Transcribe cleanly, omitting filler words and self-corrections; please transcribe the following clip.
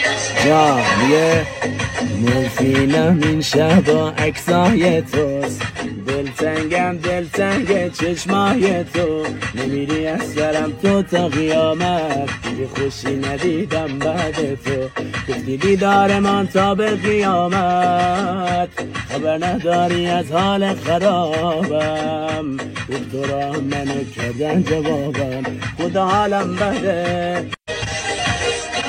جامیه مورفینم این شبا عکسای توست، دلتنگ چشمای تو، نمیری از سرم تو تا قیامت، دیگه خوشی ندیدم بعد تو، گفتی دیدار من تا به قیامت، خبر نداری از حال خرابم، دکترا منو کردن جوابم، خدا حالم بده.